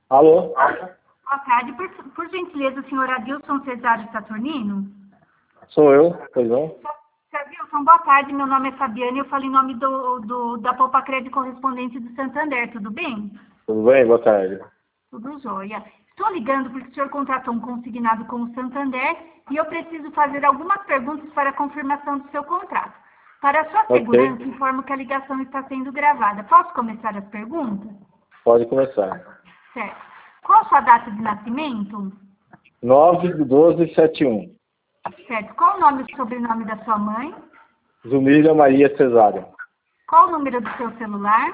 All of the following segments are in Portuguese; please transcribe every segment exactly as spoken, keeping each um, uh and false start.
Alô? Boa tarde. Por, por gentileza, o senhor Adilson Cesário Saturnino? Sou eu, pois não? Senhor Adilson, boa tarde. Meu nome é Fabiana e eu falo em nome do, do, da Poupa Crédito Correspondente do Santander. Tudo bem? Tudo bem? Boa tarde. Tudo jóia. Estou ligando porque o senhor contratou um consignado com o Santander e eu preciso fazer algumas perguntas para a confirmação do seu contrato. Para a sua segurança, Ok. informo que a ligação está sendo gravada. Posso começar as perguntas? Pode começar. Certo. Qual a sua data de nascimento? nove de doze de setenta e um. Certo. Qual o nome e o sobrenome da sua mãe? Zumília Maria Cesário. Qual o número do seu celular?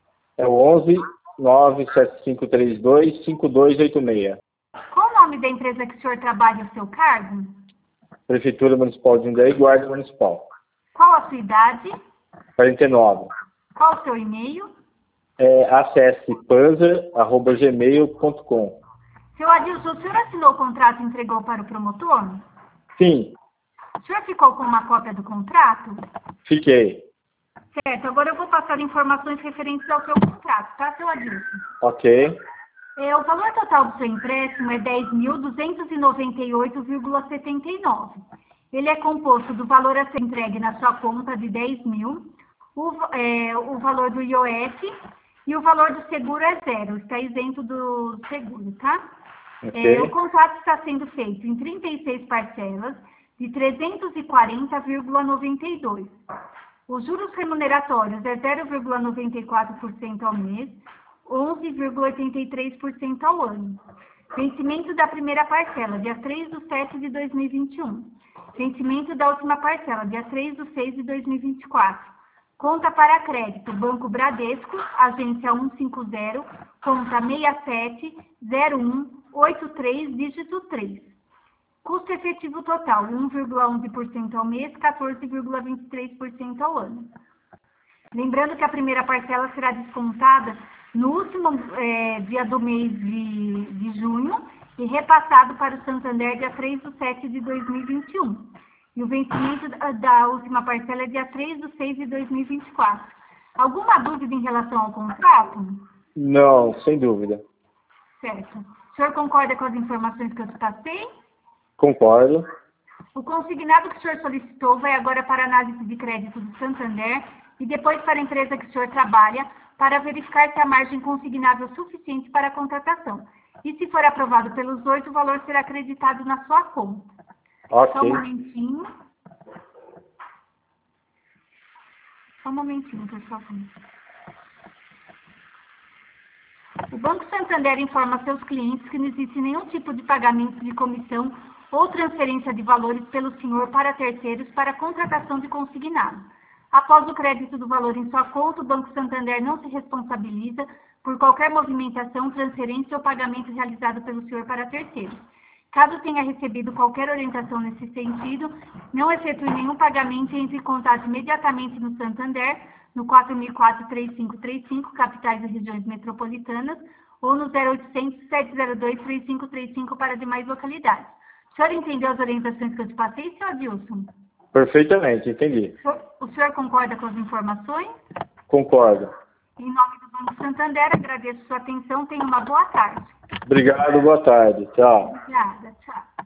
É o onze nove sete cinco três dois cinco dois oito seis. Qual o nome da empresa que o senhor trabalha e o seu cargo? Prefeitura Municipal de Jundiaí, Guarda Municipal. Qual a sua idade? quarenta e nove. Qual o seu e-mail? É acesse panzer arroba gmail ponto com. Seu Adilson, o senhor assinou o contrato e entregou para o promotor? Sim, O senhor ficou com uma cópia do contrato? fiquei. Certo. Agora eu vou passar informações referentes ao seu contrato, tá, seu Adilson? Ok. É, o valor total do seu empréstimo é dez mil duzentos e noventa e oito vírgula setenta e nove. Ele é composto do valor a ser entregue na sua conta de dez mil, o, é, o valor do I O F e o valor do seguro é zero, está isento do seguro, tá? Ok. É, o contrato está sendo feito em trinta e seis parcelas de trezentos e quarenta vírgula noventa e dois. Os juros remuneratórios é zero vírgula noventa e quatro por cento ao mês, onze vírgula oitenta e três por cento ao ano. Vencimento da primeira parcela, dia três de setembro de dois mil e vinte e um. Vencimento da última parcela, dia três de seis de dois mil e vinte e quatro. Conta para crédito, Banco Bradesco, agência cento e cinquenta, conta seis sete zero um oito três, dígito três. Custo efetivo total, um vírgula onze por cento ao mês, quatorze vírgula vinte e três por cento ao ano. Lembrando que a primeira parcela será descontada no último é, dia do mês de, de junho e repassado para o Santander dia três de setembro de dois mil e vinte e um. E o vencimento da, da última parcela é dia três de seis de dois mil e vinte e quatro. Alguma dúvida em relação ao contrato? Não, sem dúvida. Certo. O senhor concorda com as informações que eu te passei? Concordo. O consignado que o senhor solicitou vai agora para a análise de crédito do Santander e depois para a empresa que o senhor trabalha para verificar se a margem consignável é suficiente para a contratação. E se for aprovado pelos dois, o valor será acreditado na sua conta. Ok. Só um momentinho. Só um momentinho, por favor. O Banco Santander informa seus clientes que não existe nenhum tipo de pagamento de comissão ou transferência de valores pelo senhor para terceiros para a contratação de consignado. Após o crédito do valor em sua conta, o Banco Santander não se responsabiliza por qualquer movimentação, transferência ou pagamento realizado pelo senhor para terceiros. Caso tenha recebido qualquer orientação nesse sentido, não efetue nenhum pagamento e entre em contato imediatamente no Santander, no quatro mil e quatro, três cinco três cinco, capitais e regiões metropolitanas, ou no zero oitocentos, sete zero dois, três cinco três cinco para demais localidades. O senhor entendeu as orientações que eu te passei, senhor Adilson? Perfeitamente, entendi. O senhor, o senhor concorda com as informações? Concordo. Em nome do Banco Santander, agradeço sua atenção. Tenha uma boa tarde. Obrigado, boa tarde. Tchau. Obrigada. Tchau.